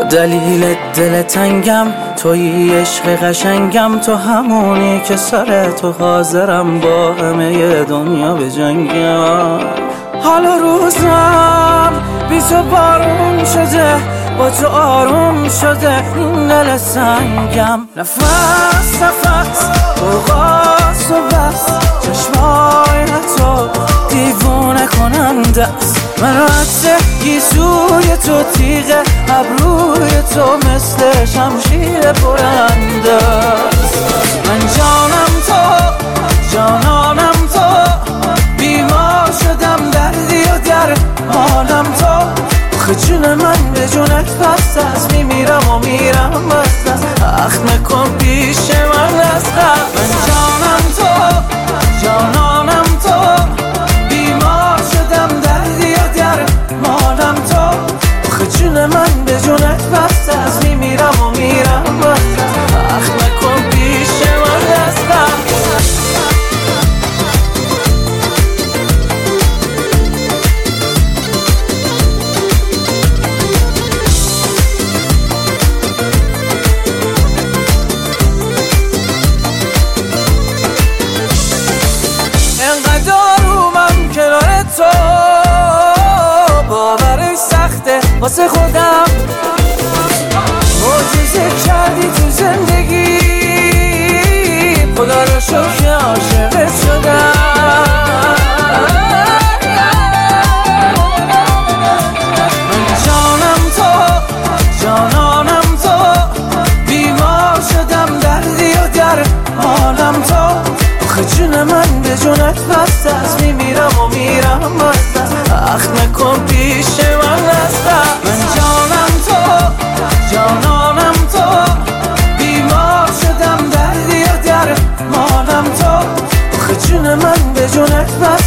دلیل دل تنگم تویی، عشق قشنگم تو، همونی که سر تو حاضرم با همه دنیا بجنگم. حالا روزم بی تو بارون شده، با تو آروم شده این دل سنگم. نفس نفس برقاس و بس، چشمای تو دیوونه کننده است. من رد گیسوی تو، تیغ ابروی تو مثل شمشیر برنده است. من جانم تو، جانانم تو، بیمار شدم دردی و در حالم تو. آخه جون من به جونت بست است، میمیرم و میرم بست است. اخ نکن پیش من است. من جانم تو، جانانم تو، بیمار شدم دردی و در حالم تو. آخه جون من به جونت بست است، میمیرم و میرم بست است. اخ نکن پیش من است. واسه خودم معجزه کردی تو زندگی، خدا رو شکر عاشقت شدم. من جانم تو، جانانم تو، بیمار شدم دردی و در حالم تو. آخه جون من به جونت بست است، میمیرم و میرم بست است. اخ نکن پیش من است. من جانم تو، جانانم تو، بیمار شدم دردی و در حالم تو. آخه جون من به جونت بست